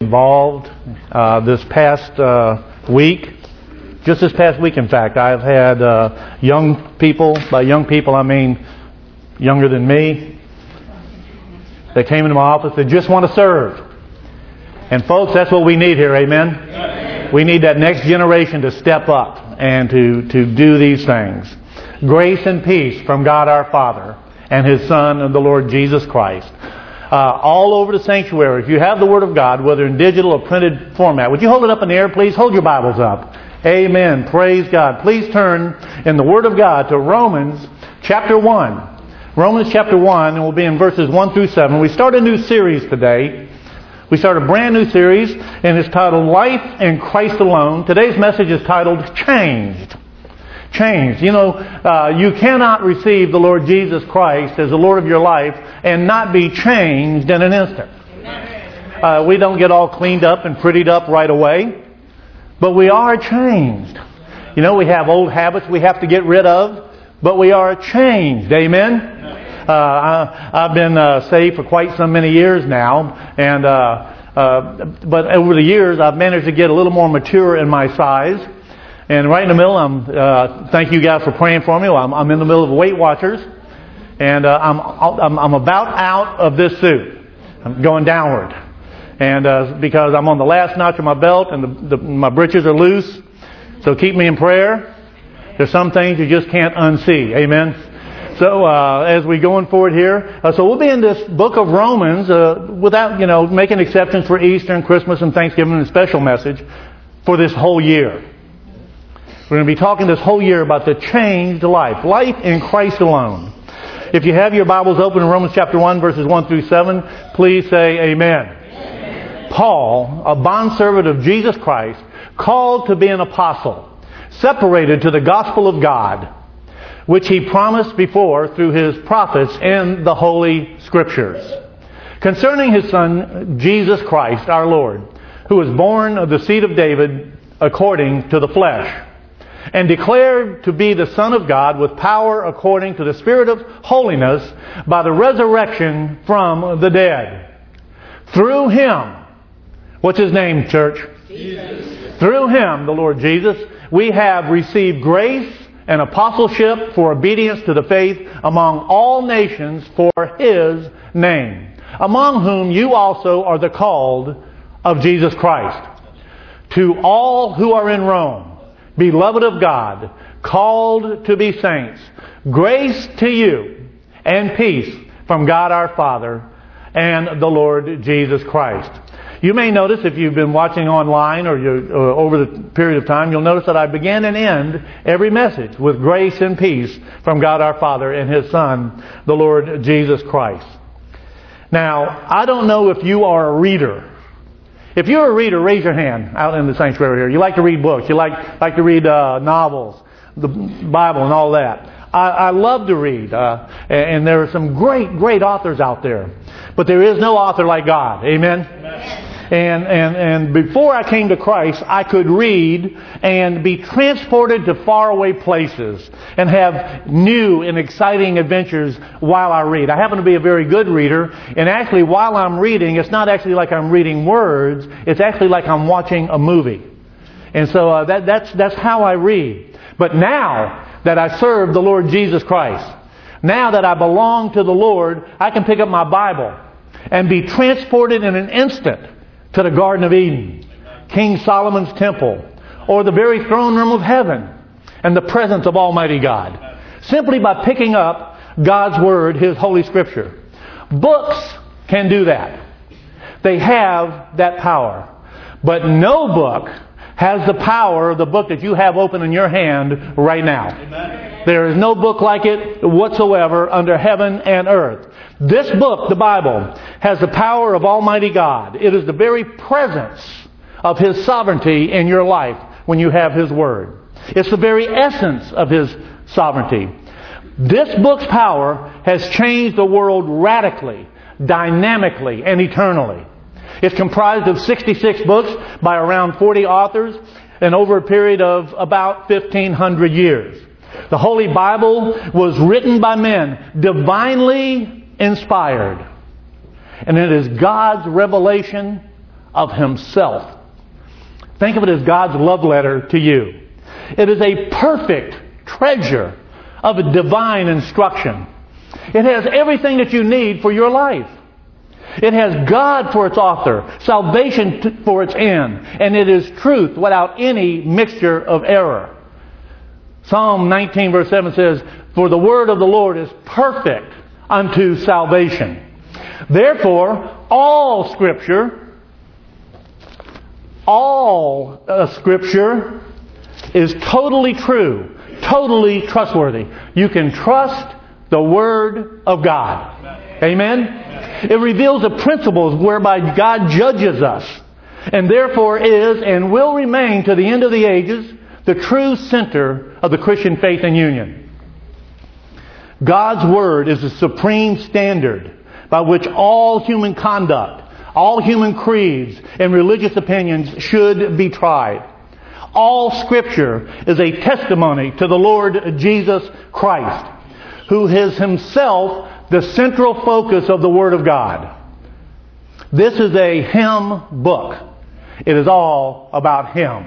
Involved this past week. Just this past week, in fact, I've had young people. By young people, I mean younger than me. They came into my office. They just want to serve. And folks, that's what we need here. Amen. We need that next generation to step up and to do these things. Grace and peace from God our Father and His Son and the Lord Jesus Christ. All over the sanctuary. If you have the Word of God, whether in digital or printed format, would you hold it up in the air, please? Hold your Bibles up. Amen. Praise God. Please turn in the Word of God to Romans chapter 1. Romans chapter 1, and we'll be in verses 1 through 7. We start a new series today. We start a brand new series, and it's titled Life in Christ Alone. Today's message is titled Changed. Changed. You know, you cannot receive the Lord Jesus Christ as the Lord of your life and not be changed in an instant. We don't get all cleaned up and prettied up right away, but we are changed. You know, we have old habits we have to get rid of, but we are changed. Amen? I've been saved for quite so many years now, and but over the years I've managed to get a little more mature in my size. And right in the middle, thank you guys for praying for me. I'm in the middle of Weight Watchers, and I'm about out of this suit. I'm going downward, and because I'm on the last notch of my belt, and my britches are loose. So keep me in prayer. There's some things you just can't unsee. Amen. So as we going forward here, so we'll be in this book of Romans without making exceptions for Easter and Christmas and Thanksgiving and a special message for this whole year. We're going to be talking this whole year about the changed life. Life in Christ alone. If you have your Bibles open in Romans chapter 1, verses 1 through 7, please say amen. Amen. Paul, a bondservant of Jesus Christ, called to be an apostle, separated to the gospel of God, which He promised before through His prophets in the Holy Scriptures, concerning His Son, Jesus Christ, our Lord, who was born of the seed of David according to the flesh, and declared to be the Son of God with power according to the Spirit of holiness by the resurrection from the dead. Through Him, what's His name, church? Jesus. Through Him, the Lord Jesus, we have received grace and apostleship for obedience to the faith among all nations for His name, among whom you also are the called of Jesus Christ. To all who are in Rome, beloved of God, called to be saints, grace to you and peace from God our Father and the Lord Jesus Christ. You may notice, if you've been watching online or over the period of time, you'll notice that I begin and end every message with grace and peace from God our Father and His Son, the Lord Jesus Christ. Now, I don't know if you are a reader. If you're a reader, raise your hand out in the sanctuary here. You like to read books. You like to read novels, the Bible and all that. I love to read. And there are some great authors out there. But there is no author like God. Amen? Amen. And before I came to Christ, I could read and be transported to faraway places and have new and exciting adventures while I read. I happen to be a very good reader, and actually while I'm reading, it's not actually like I'm reading words, it's actually like I'm watching a movie. And so that's how I read. But now that I serve the Lord Jesus Christ, now that I belong to the Lord, I can pick up my Bible and be transported in an instant to the Garden of Eden, King Solomon's temple, or the very throne room of heaven and the presence of Almighty God, simply by picking up God's Word, His Holy Scripture. Books can do that. They have that power. But no book has the power of the book that you have open in your hand right now. Amen. There is no book like it whatsoever under heaven and earth. This book, the Bible, has the power of Almighty God. It is the very presence of His sovereignty in your life when you have His Word. It's the very essence of His sovereignty. This book's power has changed the world radically, dynamically, and eternally. It's comprised of 66 books by around 40 authors and over a period of about 1,500 years. The Holy Bible was written by men, divinely inspired. And it is God's revelation of Himself. Think of it as God's love letter to you. It is a perfect treasure of a divine instruction. It has everything that you need for your life. It has God for its author, salvation for its end, and it is truth without any mixture of error. Psalm 19 verse 7 says, "For the word of the Lord is perfect unto salvation." Therefore, all Scripture is totally true, totally trustworthy. You can trust the Word of God. Amen? It reveals the principles whereby God judges us, and therefore is and will remain to the end of the ages the true center of the Christian faith and union. God's Word is the supreme standard by which all human conduct, all human creeds and religious opinions should be tried. All Scripture is a testimony to the Lord Jesus Christ, who is Himself the central focus of the Word of God. This is a hymn book. It is all about Him.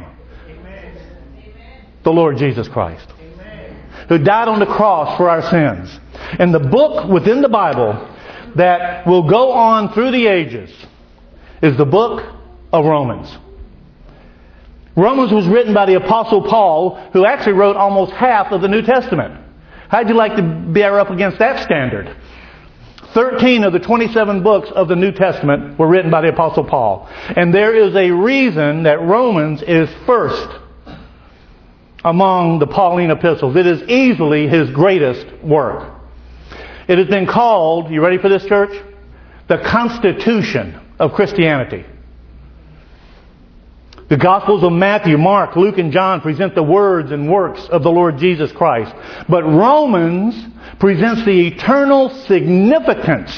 The Lord Jesus Christ, who died on the cross for our sins. And the book within the Bible that will go on through the ages is the book of Romans. Romans was written by the Apostle Paul, who actually wrote almost half of the New Testament. How'd you like to bear up against that standard? 13 of the 27 books of the New Testament were written by the Apostle Paul. And there is a reason that Romans is first among the Pauline epistles. It is easily his greatest work. It has been called, you ready for this, church? The Constitution of Christianity. The Gospels of Matthew, Mark, Luke, and John present the words and works of the Lord Jesus Christ. But Romans presents the eternal significance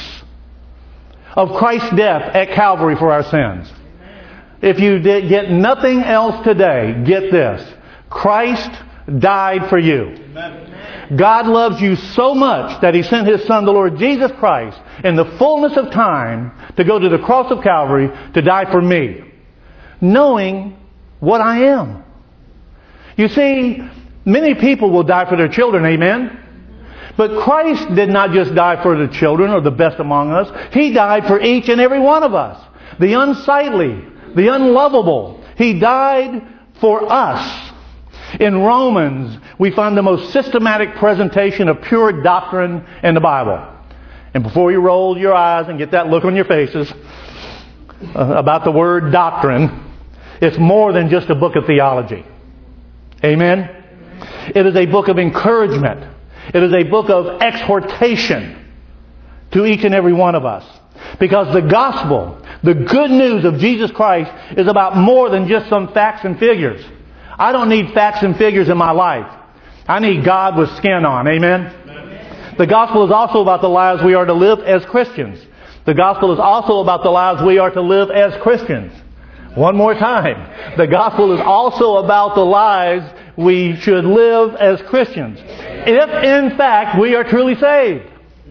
of Christ's death at Calvary for our sins. If you get nothing else today, get this. Christ died for you. God loves you so much that He sent His Son, the Lord Jesus Christ, in the fullness of time to go to the cross of Calvary to die for me, knowing what I am. You see, many people will die for their children, amen? But Christ did not just die for the children or the best among us. He died for each and every one of us. The unsightly, the unlovable. He died for us. In Romans, we find the most systematic presentation of pure doctrine in the Bible. And before you roll your eyes and get that look on your faces about the word doctrine, it's more than just a book of theology. Amen? It is a book of encouragement. It is a book of exhortation to each and every one of us. Because the gospel, the good news of Jesus Christ, is about more than just some facts and figures. I don't need facts and figures in my life. I need God with skin on. Amen? The gospel is also about the lives we are to live as Christians. The gospel is also about the lives we are to live as Christians. One more time. The gospel is also about the lives we should live as Christians. If, in fact, we are truly saved.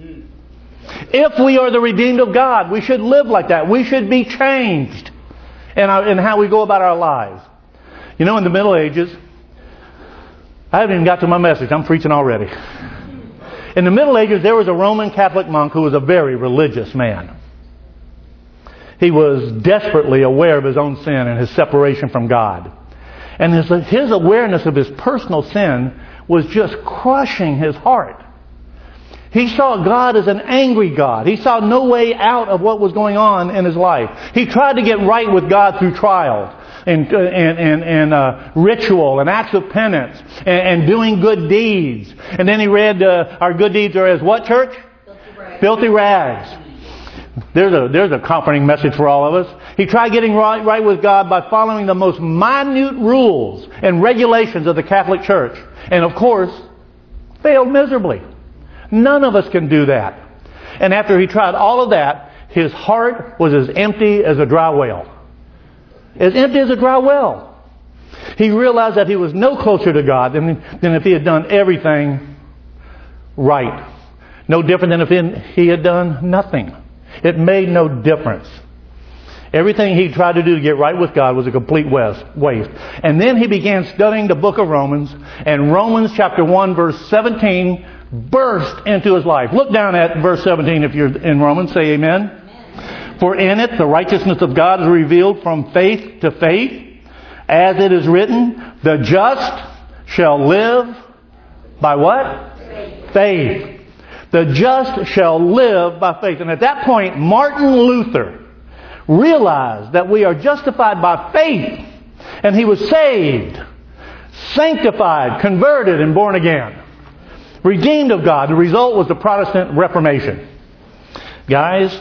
If we are the redeemed of God, we should live like that. We should be changed in how we go about our lives. You know, in the Middle Ages, I haven't even got to my message. I'm preaching already. In the Middle Ages, there was a Roman Catholic monk who was a very religious man. He was desperately aware of his own sin and his separation from God. And his awareness of his personal sin was just crushing his heart. He saw God as an angry God. He saw no way out of what was going on in his life. He tried to get right with God through trials and ritual and acts of penance and doing good deeds. And then he read, our good deeds are as what, church? Filthy rags. There's a comforting message for all of us. He tried getting right with God by following the most minute rules and regulations of the Catholic Church. And of course, failed miserably. None of us can do that. And after he tried all of that, his heart was as empty as a dry well. As empty as a dry well. He realized that he was no closer to God than if he had done everything right. No different than if he had done nothing. It made no difference. Everything he tried to do to get right with God was a complete waste. And then he began studying the book of Romans, and Romans chapter 1 verse 17 burst into his life. Look down at verse 17 if you're in Romans. Say amen. Amen. For in it the righteousness of God is revealed from faith to faith, as it is written, the just shall live by what? Faith. The just shall live by faith. And at that point, Martin Luther realized that we are justified by faith. And he was saved, sanctified, converted, and born again. Redeemed of God. The result was the Protestant Reformation. Guys,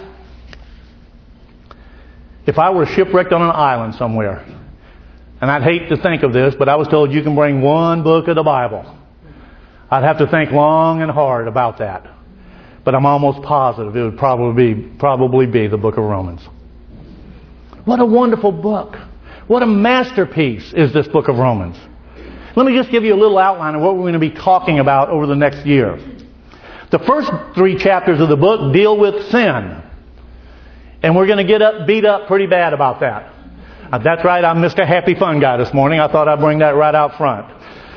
if I were shipwrecked on an island somewhere, and I'd hate to think of this, but I was told you can bring one book of the Bible, I'd have to think long and hard about that. But I'm almost positive it would probably be the book of Romans. What a wonderful book. What a masterpiece is this book of Romans. Let me just give you a little outline of what we're going to be talking about over the next year. The first 3 chapters of the book deal with sin. And we're going to get beat up pretty bad about that. That's right, I'm Mr. Happy Fun Guy this morning. I thought I'd bring that right out front.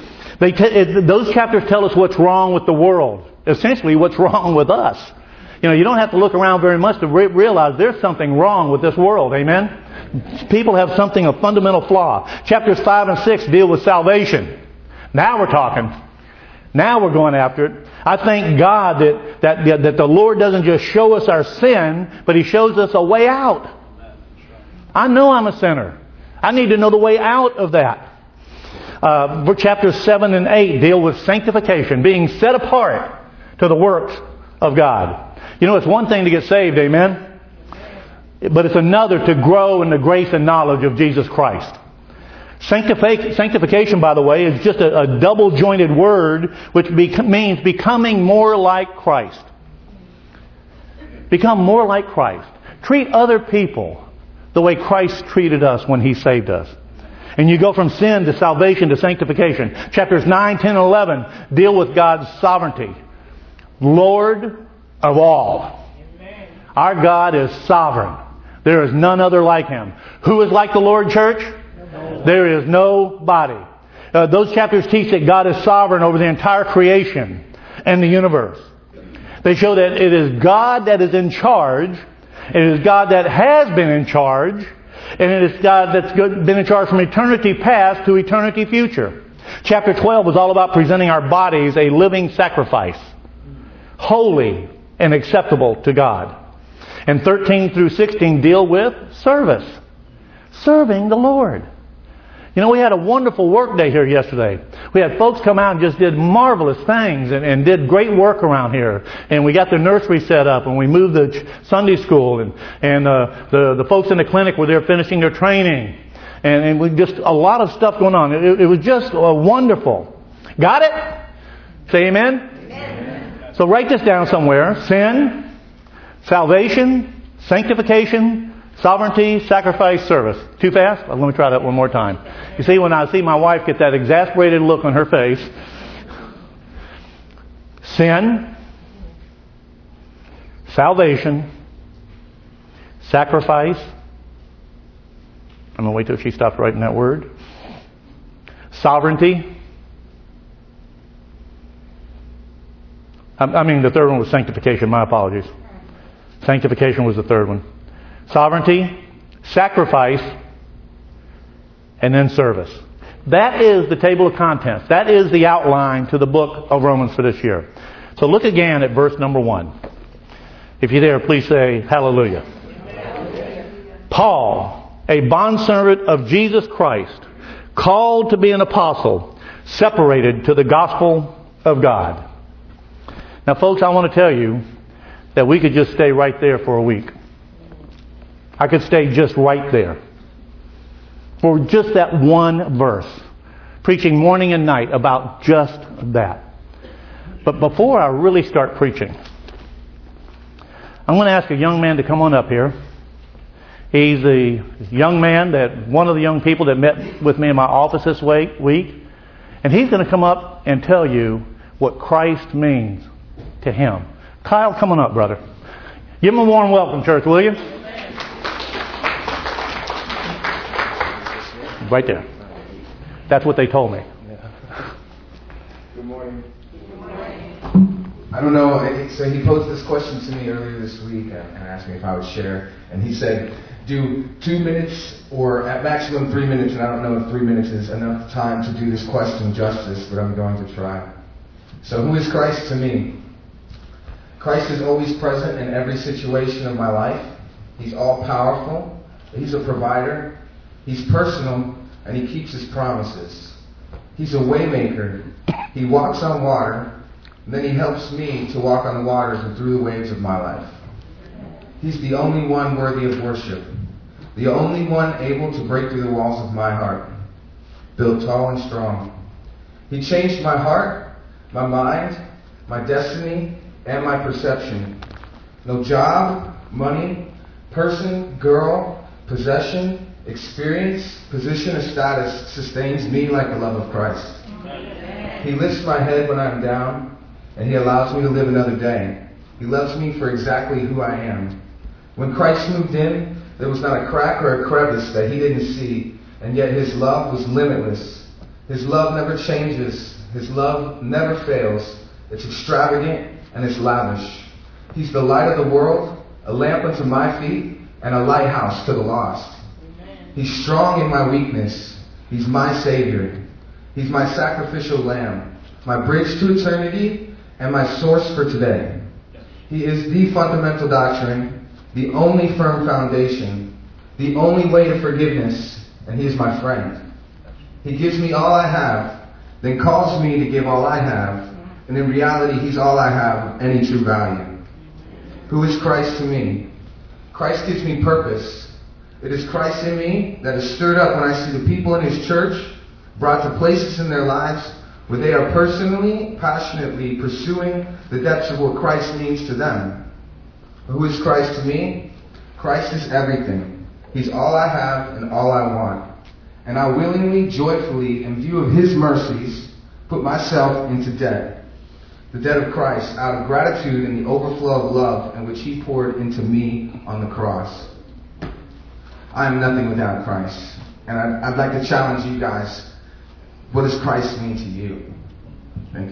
Those chapters tell us what's wrong with the world. Essentially, what's wrong with us. You don't have to look around very much to realize there's something wrong with this world. Amen? People have a fundamental flaw. Chapters 5 and 6 deal with salvation. Now we're talking. Now we're going after it. I thank God that the Lord doesn't just show us our sin, but He shows us a way out. I know I'm a sinner. I need to know the way out of that. Chapters 7 and 8 deal with sanctification, being set apart to the works of God. It's one thing to get saved, amen? But it's another to grow in the grace and knowledge of Jesus Christ. Sanctification, by the way, is just a double-jointed word which means becoming more like Christ. Become more like Christ. Treat other people the way Christ treated us when He saved us. And you go from sin to salvation to sanctification. Chapters 9, 10, and 11 deal with God's sovereignty. Lord of all. Our God is sovereign. There is none other like Him. Who is like the Lord, church? There is nobody. Those chapters teach that God is sovereign over the entire creation and the universe. They show that it is God that is in charge. It is God that has been in charge. And it is God that's been in charge from eternity past to eternity future. Chapter 12 was all about presenting our bodies a living sacrifice. Holy and acceptable to God. And 13 through 16 deal with service. Serving the Lord. We had a wonderful work day here yesterday. We had folks come out and just did marvelous things and did great work around here. And we got the nursery set up and we moved the Sunday school and the folks in the clinic were there finishing their training. And we just a lot of stuff going on. It was just wonderful. Got it? Say amen? Amen. So write this down somewhere. Sin, salvation, sanctification, sovereignty, sacrifice, service. Too fast? Let me try that one more time. You see, when I see my wife get that exasperated look on her face, sin, salvation, sacrifice. I'm going to wait till she stops writing that word. Sovereignty. The third one was sanctification. My apologies. Sanctification was the third one. Sovereignty, sacrifice, and then service. That is the table of contents. That is the outline to the book of Romans for this year. So look again at verse number 1. If you're there, please say hallelujah. Paul, a bondservant of Jesus Christ, called to be an apostle, separated to the gospel of God. Now, folks, I want to tell you that we could just stay right there for a week. I could stay just right there for just that one verse, preaching morning and night about just that. But before I really start preaching, I'm going to ask a young man to come on up here. He's the young man one of the young people that met with me in my office this week. And he's going to come up and tell you what Christ means to him. Kyle, come on up, brother. Give him a warm welcome, church, will you? right there. That's what they told me. Good morning. I don't know, so he posed this question to me earlier this week and asked me if I would share. And he said, do 2 minutes or at maximum 3 minutes, and I don't know if 3 minutes is enough time to do this question justice, but I'm going to try. So who is Christ to me? Christ is always present in every situation of my life. He's all-powerful. He's a provider. He's personal, and he keeps his promises. He's a waymaker. He walks on water, and then he helps me to walk on the waters and through the waves of my life. He's the only one worthy of worship, the only one able to break through the walls of my heart, built tall and strong. He changed my heart, my mind, my destiny, and my perception. No job, money, person, girl, possession, experience, position, or status sustains me like the love of Christ. He lifts my head when I'm down, and he allows me to live another day. He loves me for exactly who I am. When Christ moved in, there was not a crack or a crevice that he didn't see, and yet his love was limitless. His love never changes. His love never fails. It's extravagant and it's lavish. He's the light of the world, a lamp unto my feet, and a lighthouse to the lost. He's strong in my weakness. He's my Savior. He's my sacrificial lamb, my bridge to eternity, and my source for today. He is the fundamental doctrine, the only firm foundation, the only way to forgiveness, and he is my friend. He gives me all I have, then calls me to give all I have, and in reality, he's all I have of any true value. Who is Christ to me? Christ gives me purpose. It is Christ in me that is stirred up when I see the people in his church brought to places in their lives where they are personally, passionately pursuing the depths of what Christ means to them. Who is Christ to me? Christ is everything. He's all I have and all I want. And I willingly, joyfully, in view of his mercies, put myself into debt. The debt of Christ, out of gratitude and the overflow of love in which he poured into me on the cross. I am nothing without Christ. And I'd like to challenge you guys. What does Christ mean to you? Thank you.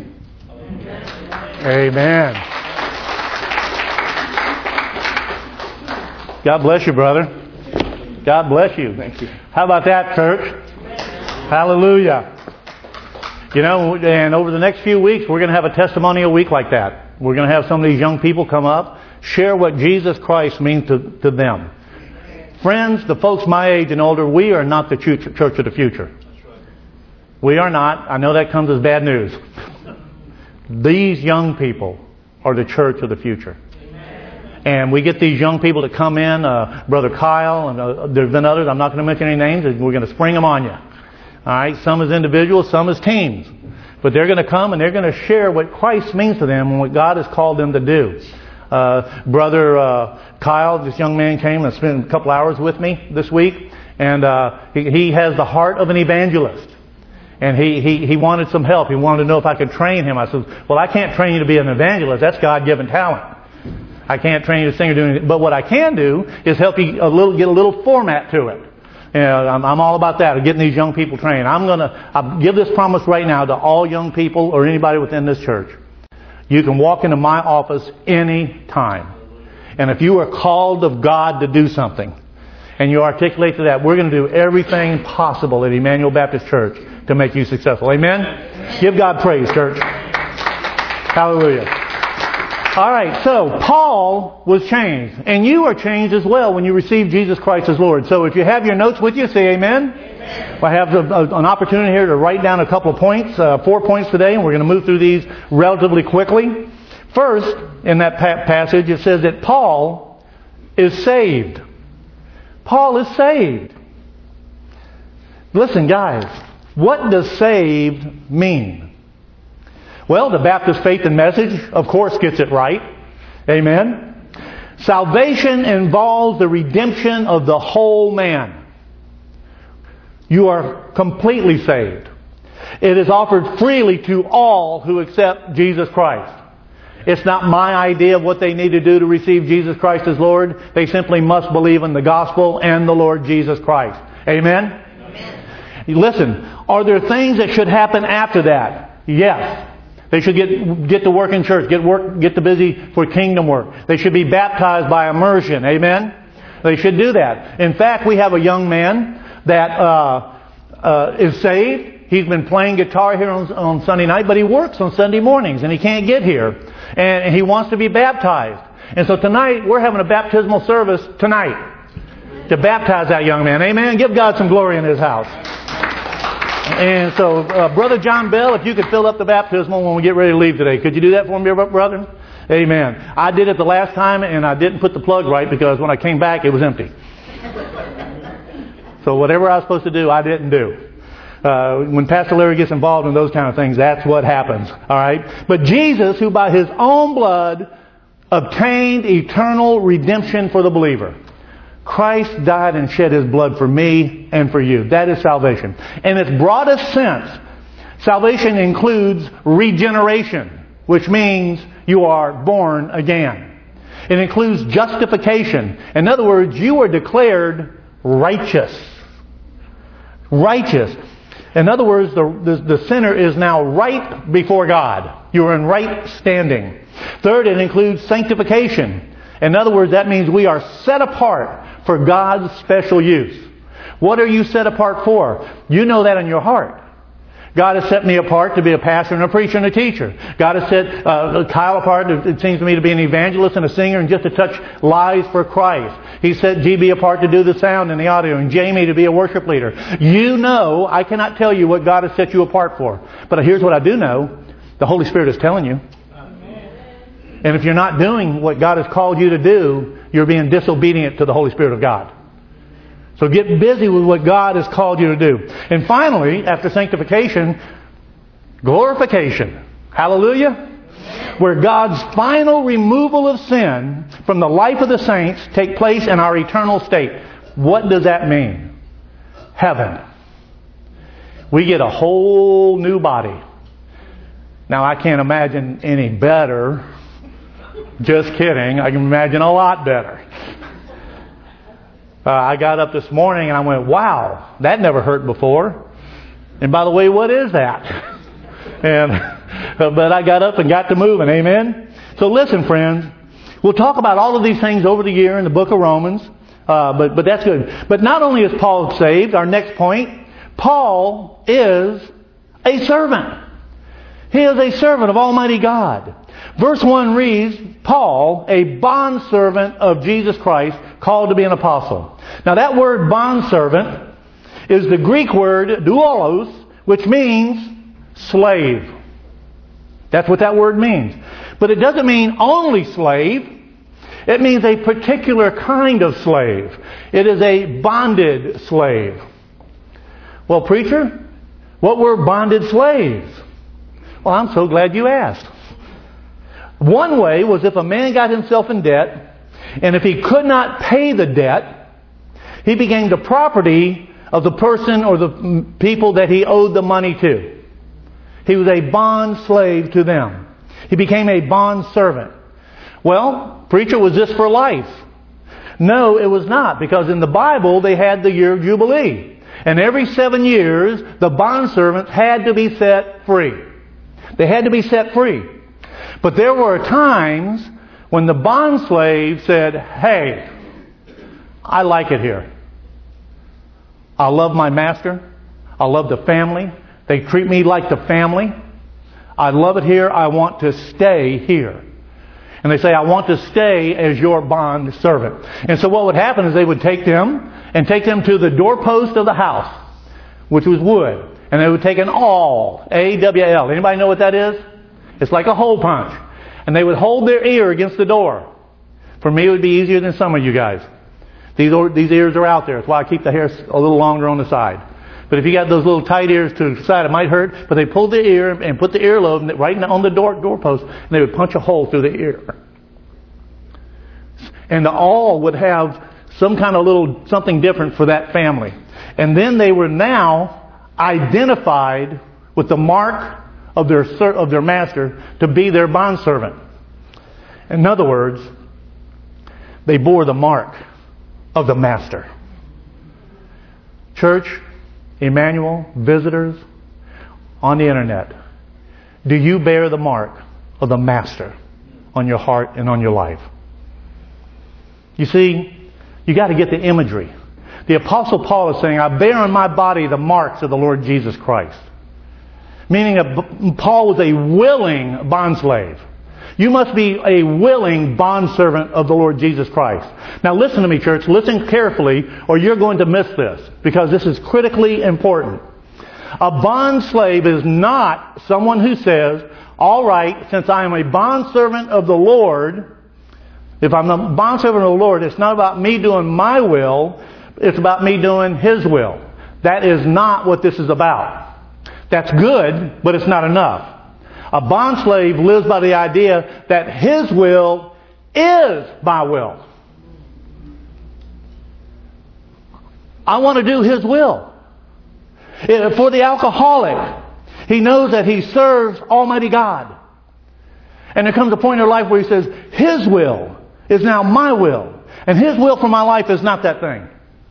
Amen. God bless you, brother. God bless you. Thank you. How about that, church? Hallelujah. You know, and over the next few weeks, we're going to have a testimonial week like that. We're going to have some of these young people come up, share what Jesus Christ means to them. Friends, the folks my age and older, we are not the church of the future. We are not. I know that comes as bad news. These young people are the church of the future. And we get these young people to come in, Brother Kyle, and there's been others, I'm not going to mention any names, we're going to spring them on you. Alright, some as individuals, some as teams. But they're going to come and they're going to share what Christ means to them and what God has called them to do. Brother Kyle, this young man came and spent a couple hours with me this week, and he has the heart of an evangelist. And he wanted some help. He wanted to know if I could train him. I said, well, I can't train you to be an evangelist. That's God-given talent. I can't train you to sing or do anything. But what I can do is help you get a little format to it. You know, I'm all about that, getting these young people trained. I'll give this promise right now to all young people or anybody within this church. You can walk into my office any time. And if you are called of God to do something, and you articulate to that, we're going to do everything possible at Emmanuel Baptist Church to make you successful. Amen? Give God praise, church. Hallelujah. All right, so Paul was changed. And you are changed as well when you receive Jesus Christ as Lord. So if you have your notes with you, say amen. Amen. I have an opportunity here to write down a couple of points, 4 points today, and we're going to move through these relatively quickly. First, in that passage, it says that Paul is saved. Paul is saved. Listen, guys, what does saved mean? Well, the Baptist Faith and Message, of course, gets it right. Amen. Salvation involves the redemption of the whole man. You are completely saved. It is offered freely to all who accept Jesus Christ. It's not my idea of what they need to do to receive Jesus Christ as Lord. They simply must believe in the gospel and the Lord Jesus Christ. Amen? Amen. Listen, are there things that should happen after that? Yes. They should get to work in church, get to busy for kingdom work. They should be baptized by immersion. Amen? They should do that. In fact, we have a young man that is saved. He's been playing guitar here on Sunday night, but he works on Sunday mornings and he can't get here. And he wants to be baptized. And so tonight, we're having a baptismal service tonight to baptize that young man. Amen? Give God some glory in His house. And so, Brother John Bell, if you could fill up the baptismal when we get ready to leave today. Could you do that for me, brother? Amen. I did it the last time and I didn't put the plug right because when I came back, it was empty. So whatever I was supposed to do, I didn't do. When Pastor Larry gets involved in those kind of things, that's what happens. All right? But Jesus, who by His own blood obtained eternal redemption for the believer. Christ died and shed His blood for me and for you. That is salvation. In its broadest sense, salvation includes regeneration, which means you are born again. It includes justification. In other words, you are declared righteous. Righteous. In other words, the sinner is now right before God. You are in right standing. Third, it includes sanctification. In other words, that means we are set apart for God's special use. What are you set apart for? You know that in your heart. God has set me apart to be a pastor and a preacher and a teacher. God has set Kyle apart, it seems to me, to be an evangelist and a singer and just to touch lives for Christ. He set GB apart to do the sound and the audio and Jamie to be a worship leader. You know, I cannot tell you what God has set you apart for. But here's what I do know. The Holy Spirit is telling you. And if you're not doing what God has called you to do, you're being disobedient to the Holy Spirit of God. So get busy with what God has called you to do. And finally, after sanctification, glorification. Hallelujah. Where God's final removal of sin from the life of the saints take place in our eternal state. What does that mean? Heaven. We get a whole new body. Now I can't imagine any better. Just kidding. I can imagine a lot better. I got up this morning and I went, wow, that never hurt before. And by the way, what is that? But I got up and got to moving. Amen? So listen, friends. We'll talk about all of these things over the year in the book of Romans. But that's good. But not only is Paul saved, our next point, Paul is a servant. He is a servant of Almighty God. Verse 1 reads, Paul, a bondservant of Jesus Christ, called to be an apostle. Now that word bondservant is the Greek word doulos, which means slave. That's what that word means. But it doesn't mean only slave. It means a particular kind of slave. It is a bonded slave. Well, preacher, what were bonded slaves? Well, I'm so glad you asked. One way was if a man got himself in debt, and if he could not pay the debt, he became the property of the person or the people that he owed the money to. He was a bond slave to them. He became a bond servant. Well, preacher, was this for life? No, it was not, because in the Bible they had the year of Jubilee. And every 7 years, the bondservants had to be set free. They had to be set free. But there were times when the bond slave said, hey, I like it here. I love my master. I love the family. They treat me like the family. I love it here. I want to stay here. And they say, I want to stay as your bond servant. And so what would happen is they would take them to the doorpost of the house, which was wood. And they would take an awl, A-W-L. Anybody know what that is? It's like a hole punch. And they would hold their ear against the door. For me, it would be easier than some of you guys. These ears are out there. That's why I keep the hair a little longer on the side. But if you got those little tight ears to the side, it might hurt. But they pulled the ear and put the earlobe right on the doorpost, and they would punch a hole through the ear. And the awl would have some kind of something different for that family. And then they were now identified with the mark of their master to be their bondservant. In other words, they bore the mark of the master. Church, Emmanuel, visitors on the internet, do you bear the mark of the Master on your heart and on your life? You see, you got to get the imagery. The Apostle Paul is saying, I bear on my body the marks of the Lord Jesus Christ. Meaning that Paul was a willing bondslave. You must be a willing bondservant of the Lord Jesus Christ. Now listen to me, church. Listen carefully or you're going to miss this, because this is critically important. A bondslave is not someone who says, all right, since I am a bondservant of the Lord, if I'm a bondservant of the Lord, it's not about me doing my will, it's about me doing His will. That is not what this is about. That's good, but it's not enough. A bondslave lives by the idea that his will is my will. I want to do His will. For the alcoholic, he knows that he serves Almighty God. And there comes a point in their life where he says, His will is now my will. And His will for my life is not that thing.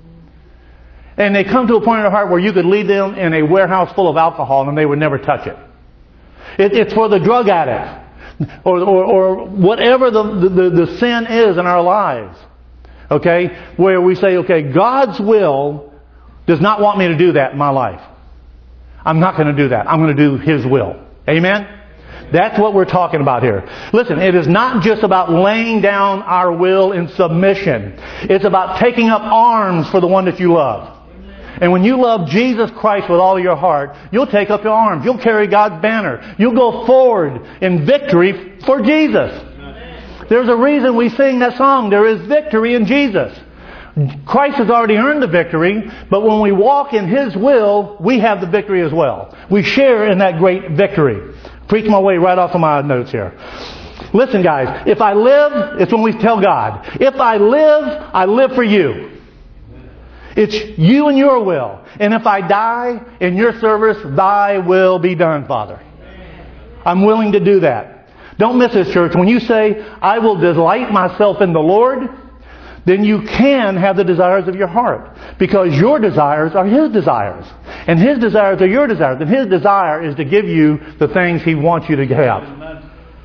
And they come to a point in their heart where you could leave them in a warehouse full of alcohol and they would never touch it. It's for the drug addict or whatever the sin is in our lives. Okay? Where we say, okay, God's will does not want me to do that in my life. I'm not going to do that. I'm going to do His will. Amen? That's what we're talking about here. Listen, it is not just about laying down our will in submission. It's about taking up arms for the one that you love. And when you love Jesus Christ with all your heart, you'll take up your arms. You'll carry God's banner. You'll go forward in victory for Jesus. There's a reason we sing that song. There is victory in Jesus. Christ has already earned the victory, but when we walk in His will, we have the victory as well. We share in that great victory. Preach my way right off of my notes here. Listen, guys, if I live, it's when we tell God, if I live for You. It's You and Your will. And if I die in Your service, Thy will be done, Father. I'm willing to do that. Don't miss this, church. When you say, I will delight myself in the Lord, then you can have the desires of your heart. Because your desires are His desires. And His desires are your desires. And His desire is to give you the things He wants you to have.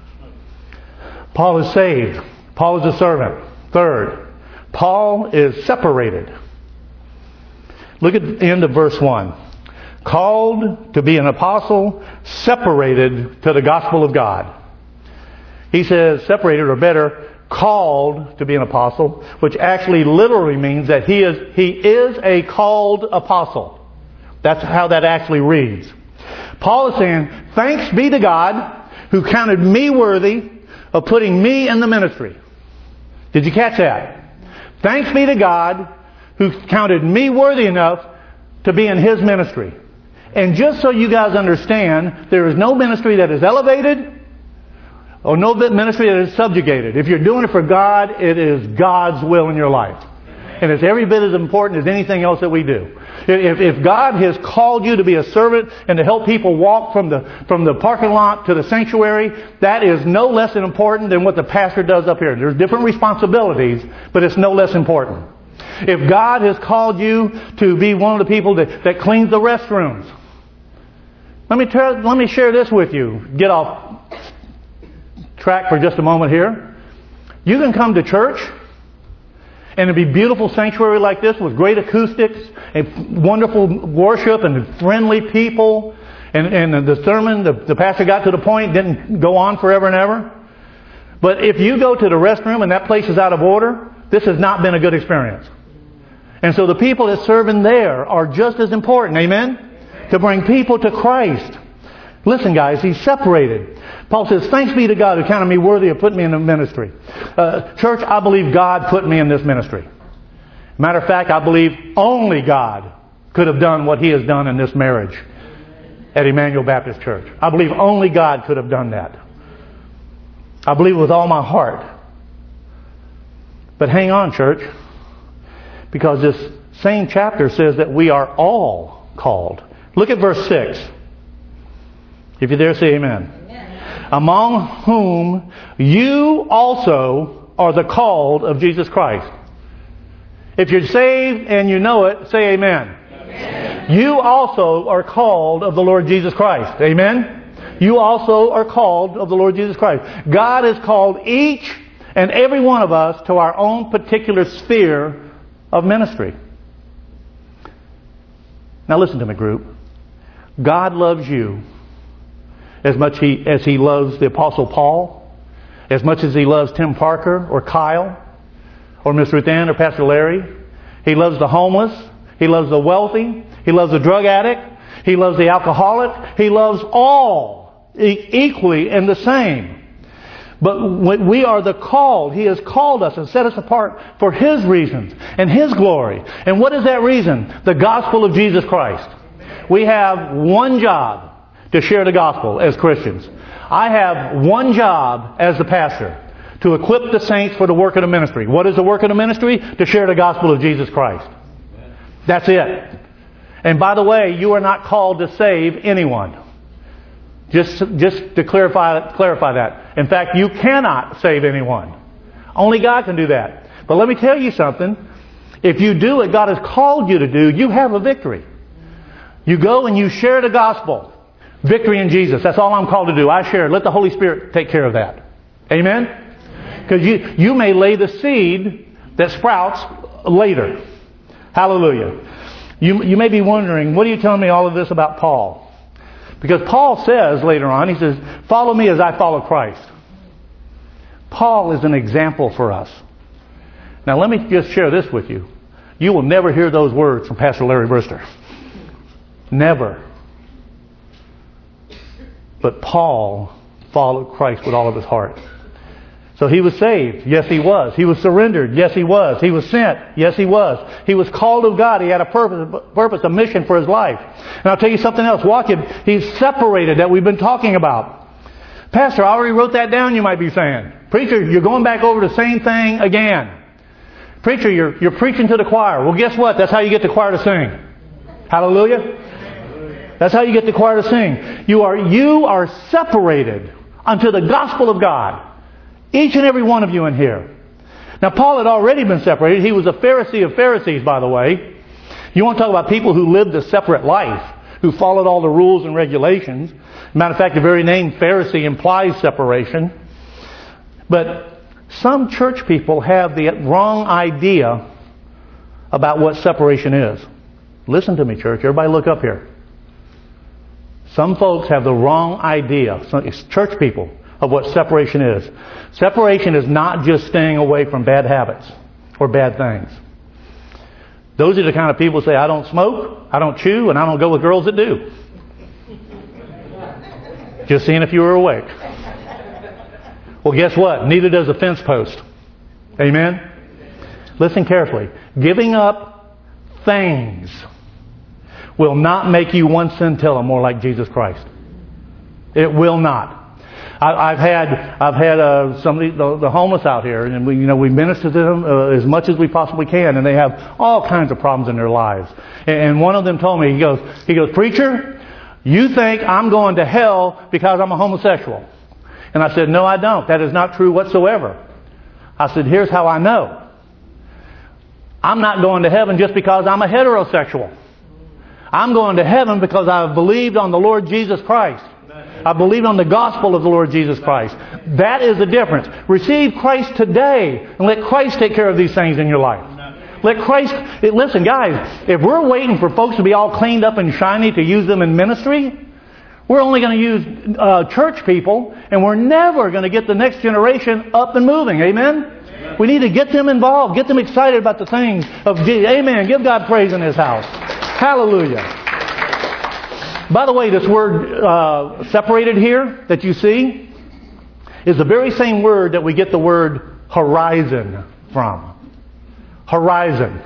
Paul is saved. Paul is a servant. Third, Paul is separated. Look at the end of verse 1. Called to be an apostle, separated to the gospel of God. He says separated, or better, called to be an apostle, which actually literally means that he is a called apostle. That's how that actually reads. Paul is saying, thanks be to God who counted me worthy of putting me in the ministry. Did you catch that? Thanks be to God who counted me worthy enough to be in His ministry. And just so you guys understand, there is no ministry that is elevated or no ministry that is subjugated. If you're doing it for God, it is God's will in your life. And it's every bit as important as anything else that we do. If God has called you to be a servant and to help people walk from the parking lot to the sanctuary, that is no less important than what the pastor does up here. There's different responsibilities, but it's no less important. If God has called you to be one of the people that cleans the restrooms, let me share this with you. Get off track for just a moment here. You can come to church and it'll be a beautiful sanctuary like this with great acoustics and wonderful worship and friendly people. And the sermon, the pastor got to the point, didn't go on forever and ever. But if you go to the restroom and that place is out of order, this has not been a good experience. And so the people that serve in there are just as important, amen? To bring people to Christ. Listen, guys, he's separated. Paul says, thanks be to God who counted me worthy of putting me in the ministry. Church, I believe God put me in this ministry. Matter of fact, I believe only God could have done what He has done in this marriage at Emmanuel Baptist Church. I believe only God could have done that. I believe with all my heart. But hang on, church. Because this same chapter says that we are all called. Look at verse 6. If you dare say amen. Amen. Among whom you also are the called of Jesus Christ. If you're saved and you know it, say amen. Amen. You also are called of the Lord Jesus Christ. Amen? You also are called of the Lord Jesus Christ. God has called each and every one of us to our own particular sphere of ministry. Now listen to me, group. God loves you as much as He loves the Apostle Paul, as much as He loves Tim Parker or Kyle or Miss Ruth Ann or Pastor Larry. He loves the homeless. He loves the wealthy. He loves the drug addict. He loves the alcoholic. He loves all equally and the same. But we are the called. He has called us and set us apart for His reasons and His glory. And what is that reason? The gospel of Jesus Christ. We have one job to share the gospel as Christians. I have one job as the pastor, to equip the saints for the work of the ministry. What is the work of the ministry? To share the gospel of Jesus Christ. That's it. And by the way, you are not called to save anyone. Just to clarify that. In fact, you cannot save anyone. Only God can do that. But let me tell you something. If you do what God has called you to do, you have a victory. You go and you share the gospel. Victory in Jesus. That's all I'm called to do. I share it. Let the Holy Spirit take care of that. Amen? Because you may lay the seed that sprouts later. Hallelujah. You may be wondering, what are you telling me all of this about Paul? Because Paul says later on, he says, follow me as I follow Christ. Paul is an example for us. Now let me just share this with you. You will never hear those words from Pastor Larry Brister. Never. But Paul followed Christ with all of his heart. So he was saved. Yes, he was. He was surrendered. Yes, he was. He was sent. Yes, he was. He was called of God. He had a purpose, a mission for his life. And I'll tell you something else. Watch it. He's separated that we've been talking about. Pastor, I already wrote that down, you might be saying. Preacher, you're going back over the same thing again. Preacher, you're preaching to the choir. Well, guess what? That's how you get the choir to sing. Hallelujah. That's how you get the choir to sing. You are separated unto the gospel of God. Each and every one of you in here. Now, Paul had already been separated. He was a Pharisee of Pharisees, by the way. You want to talk about people who lived a separate life, who followed all the rules and regulations. Matter of fact, the very name Pharisee implies separation. But some church people have the wrong idea about what separation is. Listen to me, church. Everybody look up here. Some folks have the wrong idea. It's church people. Of what separation is. Separation is not just staying away from bad habits or bad things. Those are the kind of people who say, I don't smoke, I don't chew, and I don't go with girls that do. Just seeing if you were awake. Well, guess what? Neither does a fence post. Amen? Listen carefully. Giving up things will not make you one scintilla more like Jesus Christ. It will not. I've had somebody, the homeless out here, and we minister to them as much as we possibly can, and they have all kinds of problems in their lives. And one of them told me, he goes, preacher, you think I'm going to hell because I'm a homosexual? And I said, no, I don't. That is not true whatsoever. I said, here's how I know. I'm not going to heaven just because I'm a heterosexual. I'm going to heaven because I've believed on the Lord Jesus Christ. I believe on the gospel of the Lord Jesus Christ. That is the difference. Receive Christ today and let Christ take care of these things in your life. Let Christ... Listen, guys, if we're waiting for folks to be all cleaned up and shiny to use them in ministry, we're only going to use church people, and we're never going to get the next generation up and moving. Amen? We need to get them involved, get them excited about the things of Jesus. Amen. Give God praise in His house. Hallelujah. By the way, this word separated here that you see is the very same word that we get the word horizon from. Horizon.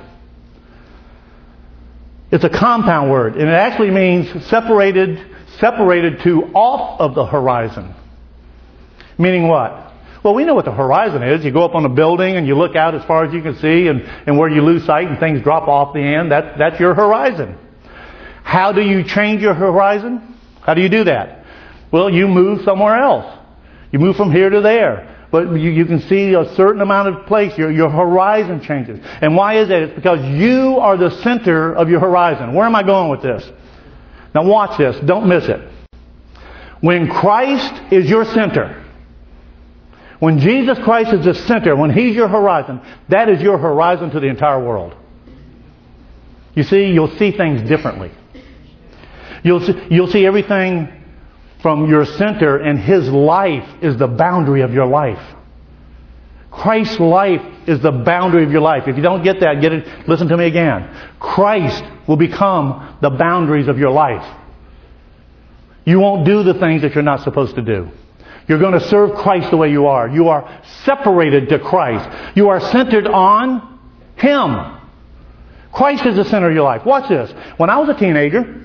It's a compound word, and it actually means separated to off of the horizon. Meaning what? Well, we know what the horizon is. You go up on a building and you look out as far as you can see, and where you lose sight and things drop off the end, that's your horizon. How do you change your horizon? How do you do that? Well, you move somewhere else. You move from here to there. but you can see a certain amount of place. Your horizon changes. And why is that? It's because you are the center of your horizon. Where am I going with this? Now watch this. Don't miss it. When Christ is your center, when Jesus Christ is the center, when He's your horizon, that is your horizon to the entire world. You see, you'll see things differently. You'll see everything from your center, and His life is the boundary of your life. Christ's life is the boundary of your life. If you don't get that, get it. Listen to me again. Christ will become the boundaries of your life. You won't do the things that you're not supposed to do. You're going to serve Christ the way you are. You are separated to Christ. You are centered on Him. Christ is the center of your life. Watch this. When I was a teenager,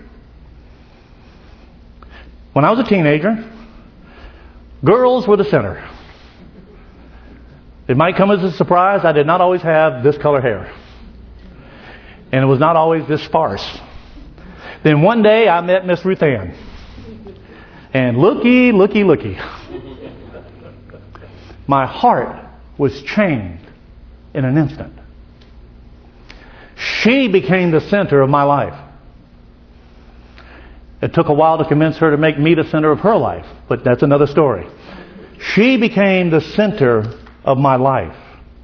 girls were the center. It might come as a surprise, I did not always have this color hair. And it was not always this sparse. Then one day I met Miss Ruth Ann. And looky. My heart was changed in an instant. She became the center of my life. It took a while to convince her to make me the center of her life, but that's another story. She became the center of my life.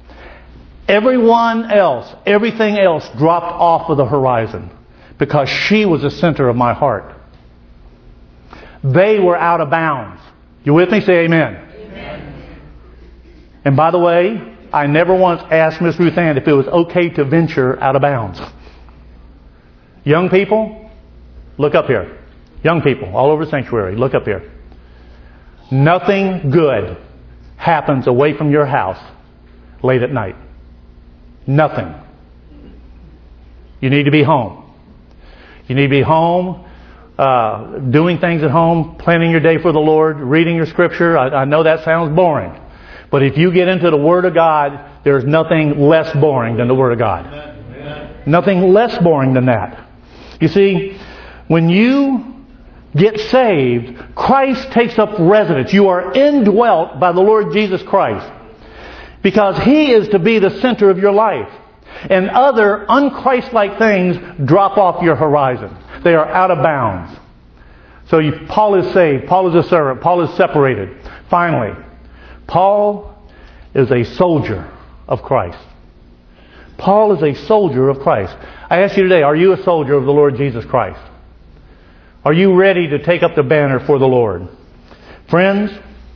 Everything else dropped off of the horizon because she was the center of my heart. They were out of bounds. You with me? Say amen. Amen. And by the way, I never once asked Miss Ruth Ann if it was okay to venture out of bounds. Young people, look up here. Young people, all over the sanctuary, look up here. Nothing good happens away from your house late at night. Nothing. You need to be home. You need to be home, doing things at home, planning your day for the Lord, reading your scripture. I know that sounds boring. But if you get into the Word of God, there's nothing less boring than the Word of God. Amen. Nothing less boring than that. You see, when you get saved, Christ takes up residence. You are indwelt by the Lord Jesus Christ. Because He is to be the center of your life. And other unchristlike things drop off your horizon. They are out of bounds. So Paul is saved. Paul is a servant. Paul is separated. Finally, Paul is a soldier of Christ. Paul is a soldier of Christ. I ask you today, are you a soldier of the Lord Jesus Christ? Are you ready to take up the banner for the Lord? Friends,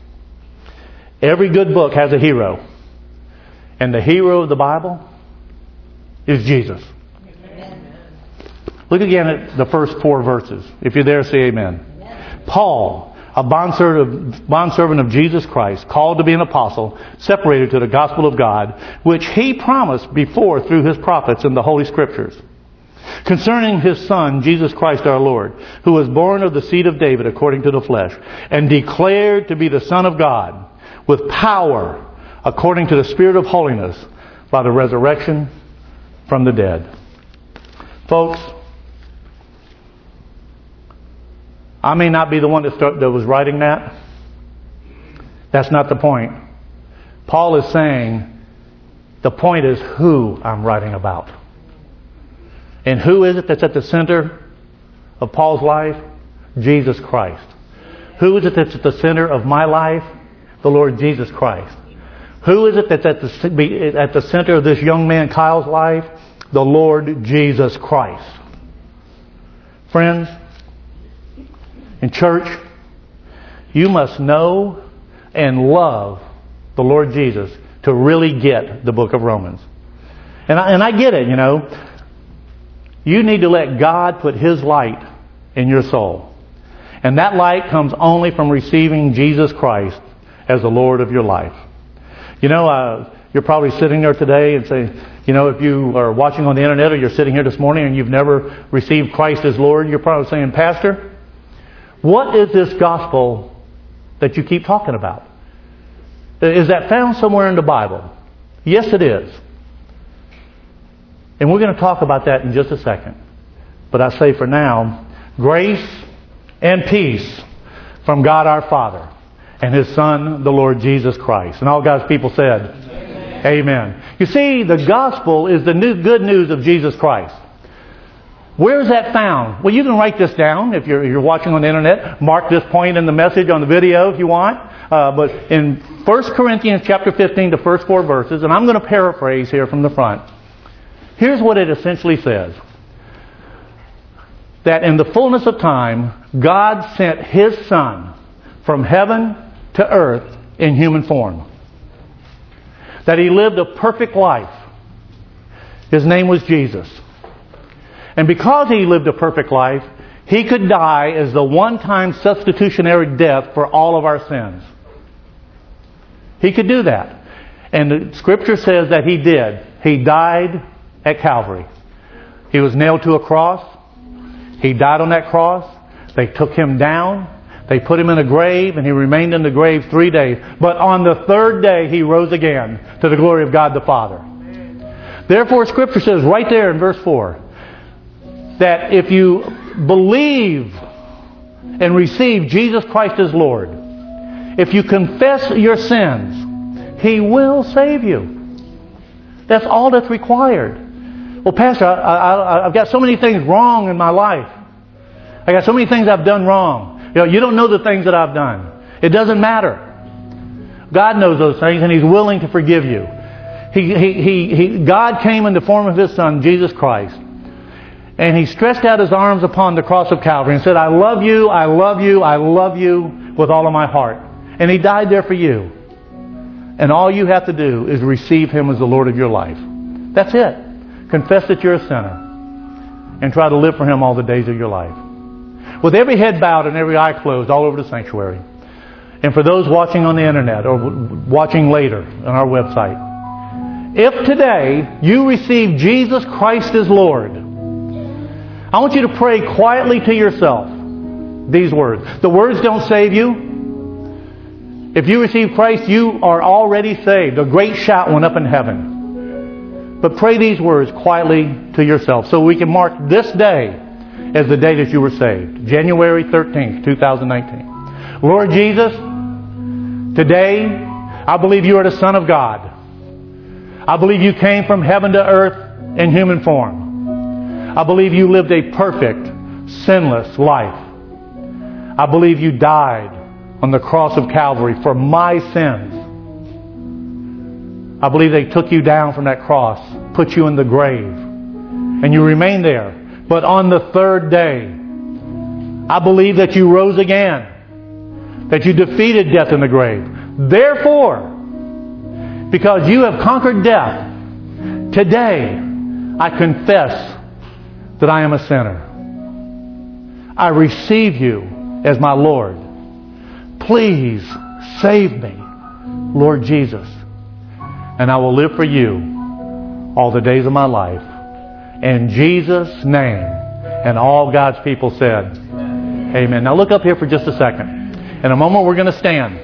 every good book has a hero. And the hero of the Bible is Jesus. Amen. Look again at the first 4 verses. If you're there, say amen. Amen. Paul, a bondservant of Jesus Christ, called to be an apostle, separated to the gospel of God, which He promised before through His prophets in the Holy Scriptures, concerning His Son, Jesus Christ our Lord, who was born of the seed of David according to the flesh, and declared to be the Son of God, with power, according to the Spirit of holiness, by the resurrection from the dead. Folks, I may not be the one that was writing that. That's not the point. Paul is saying the point is who I'm writing about. And who is it that's at the center of Paul's life? Jesus Christ. Who is it that's at the center of my life? The Lord Jesus Christ. Who is it that's at the center of this young man Kyle's life? The Lord Jesus Christ. Friends, in church, you must know and love the Lord Jesus to really get the book of Romans. And I get it, you know. You need to let God put His light in your soul. And that light comes only from receiving Jesus Christ as the Lord of your life. You know, you're probably sitting there today and say, you know, if you are watching on the internet or you're sitting here this morning and you've never received Christ as Lord, you're probably saying, Pastor, what is this gospel that you keep talking about? Is that found somewhere in the Bible? Yes, it is. And we're going to talk about that in just a second. But I say for now, grace and peace from God our Father and His Son, the Lord Jesus Christ. And all God's people said, Amen. You see, the gospel is the good news of Jesus Christ. Where is that found? Well, you can write this down if you're watching on the internet. Mark this point in the message on the video if you want. But in 1 Corinthians chapter 15, the first 4 verses, and I'm going to paraphrase here from the front. Here's what it essentially says. That in the fullness of time, God sent His Son from heaven to earth in human form. That He lived a perfect life. His name was Jesus. And because He lived a perfect life, He could die as the one-time substitutionary death for all of our sins. He could do that. And the Scripture says that He did. He died at Calvary. He was nailed to a cross. He died on that cross. They took Him down. They put Him in a grave, and He remained in the grave 3 days. But on the 3rd day, He rose again to the glory of God the Father. Therefore, Scripture says right there in verse 4, that if you believe and receive Jesus Christ as Lord, if you confess your sins, He will save you. That's all that's required. Well, Pastor, I've got so many things wrong in my life. I got so many things I've done wrong. You don't know the things that I've done. It doesn't matter. God knows those things, and He's willing to forgive you. God came in the form of His Son, Jesus Christ. And He stretched out His arms upon the cross of Calvary and said, I love you, I love you, I love you with all of my heart. And He died there for you. And all you have to do is receive Him as the Lord of your life. That's it. Confess that you're a sinner. And try to live for Him all the days of your life. With every head bowed and every eye closed all over the sanctuary. And for those watching on the internet or watching later on our website, if today you receive Jesus Christ as Lord, I want you to pray quietly to yourself these words. The words don't save you. If you receive Christ, you are already saved. A great shout went up in heaven. But pray these words quietly to yourself so we can mark this day as the day that you were saved. January 13th, 2019. Lord Jesus, today I believe you are the Son of God. I believe you came from heaven to earth in human form. I believe you lived a perfect, sinless life. I believe you died on the cross of Calvary for my sins. I believe they took you down from that cross, put you in the grave, and you remained there. But on the 3rd day, I believe that you rose again, that you defeated death in the grave. Therefore, because you have conquered death, today I confess that I am a sinner. I receive you as my Lord. Please save me, Lord Jesus. And I will live for you all the days of my life. In Jesus' name. And all God's people said, Amen. Now look up here for just a second. In a moment we're going to stand.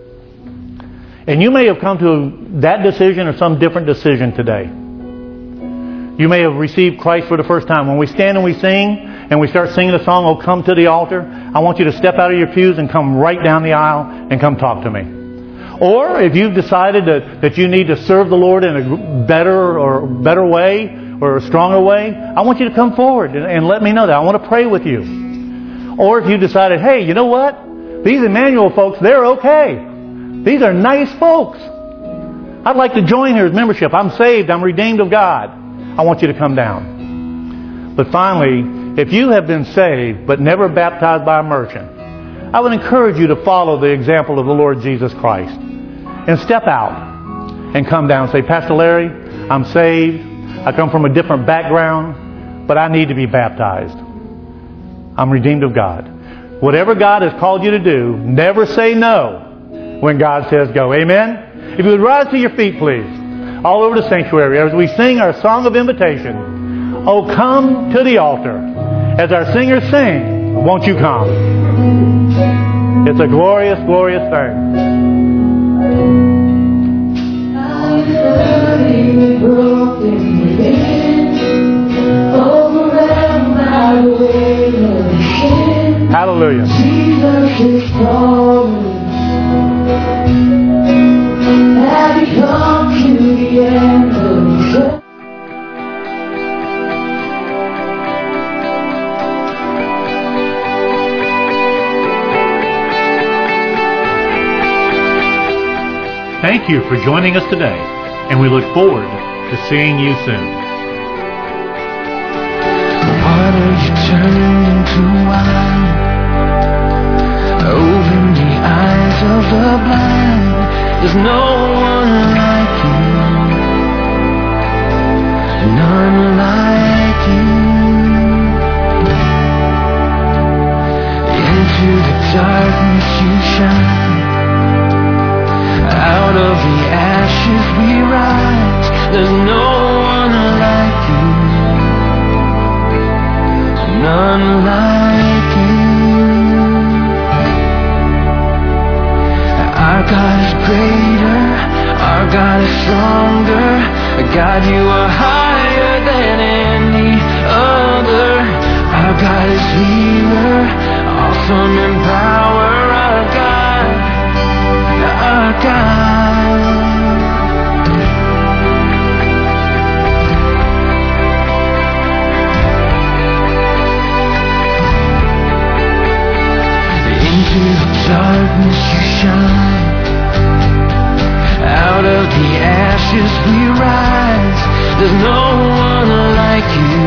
And you may have come to that decision or some different decision today. You may have received Christ for the first time. When we stand and we sing, and we start singing the song, Oh, Come to the Altar, I want you to step out of your pews and come right down the aisle and come talk to me. Or if you've decided that you need to serve the Lord in a better way or a stronger way, I want you to come forward and let me know that. I want to pray with you. Or if you decided, hey, you know what? These Emmanuel folks, they're okay. These are nice folks. I'd like to join here as membership. I'm saved. I'm redeemed of God. I want you to come down. But finally, if you have been saved but never baptized by immersion, I would encourage you to follow the example of the Lord Jesus Christ and step out and come down and say, Pastor Larry, I'm saved. I come from a different background, but I need to be baptized. I'm redeemed of God. Whatever God has called you to do, never say no when God says go. Amen? If you would rise to your feet, please. All over the sanctuary as we sing our song of invitation. Oh, come to the altar. As our singers sing, won't you come? It's a glorious, glorious thing. Hallelujah. Jesus is calling. Thank you for joining us today, and we look forward to seeing you soon. Water you turned into wine. Open the eyes of the blind. There's no one like you. None like you. Into the darkness you shine. Out of the ashes we rise. There's no one like you. None like you. Our God is greater. Our God is stronger. God, you are higher than any other. Our God is healer, awesome in power. Our God, our God. Into the darkness you shine. Out of the ashes we rise. There's no one like you.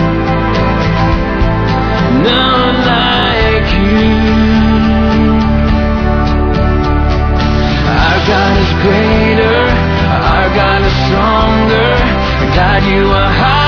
None like you. Our God is greater. Our God is stronger. God, you are high.